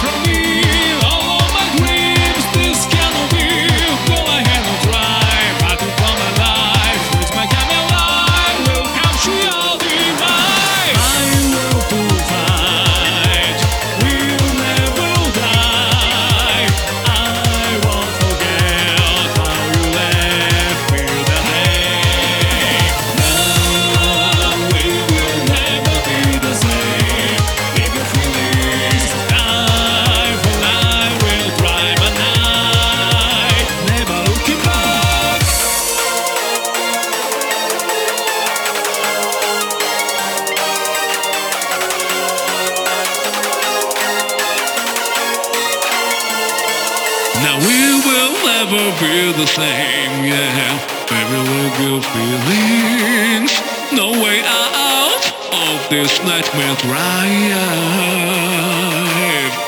from me. All of my dreams, this cannot be. Go ahead and try, fighting for my life. With my coming life, will come she all divine. I will to fight, will never die. I won't forget how you left me that day. Now we will never be the same. If your feelings die for I will try my night, never looking back. Now we will never be the same, yeah. Baby, we'll give feelings. No way out of this nightmare drive.